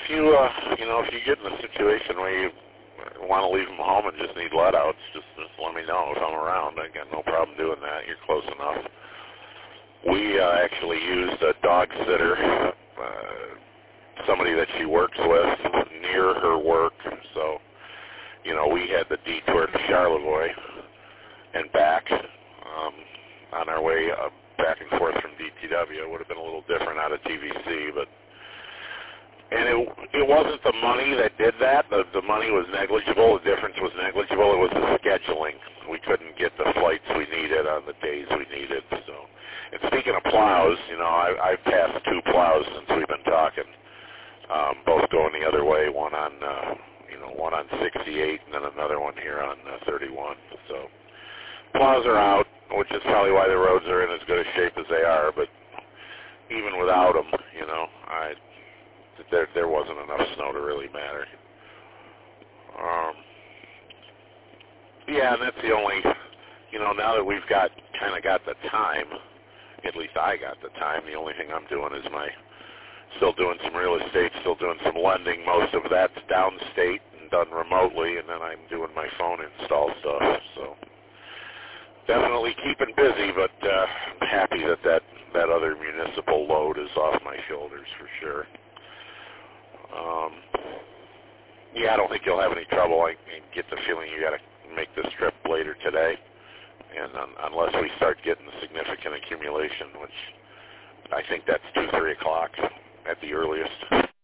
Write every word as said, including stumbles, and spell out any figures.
if you, uh, you know, if you get in a situation where you want to leave them home and just need let outs, just, just let me know if I'm around. I got no problem doing that. You're close enough. We uh, actually used a dog sitter, uh, somebody that she works with near her work. So, you know, we had the detour to Charlevoix and back um, on our way uh, back and forth from D T W. It would have been a little different out of T V C, but and it it wasn't the money that did that. The, the money was negligible. The difference was negligible. It was the scheduling. We couldn't get the flights we needed on the days we needed. So, and speaking of plows, you know, I, I've passed two plows since we've been talking, um, both going the other way. One on, uh, you know, one on sixty-eight, and then another one here on uh, thirty-one. So, plows are out, which is probably why the roads are in as good a shape as they are. But even without them, you know, I. There, there wasn't enough snow to really matter. Um, yeah, and that's the only, you know, now that we've got kind of got the time, at least I got the time, the only thing I'm doing is my, still doing some real estate, still doing some lending. Most of that's downstate and done remotely, and then I'm doing my phone install stuff. So definitely keeping busy, but uh, I'm happy that, that that other municipal load is off my shoulders for sure. Um, yeah, I don't think you'll have any trouble. I, I get the feeling you got to make this trip later today, and um, unless we start getting significant accumulation, which I think that's two, three o'clock at the earliest.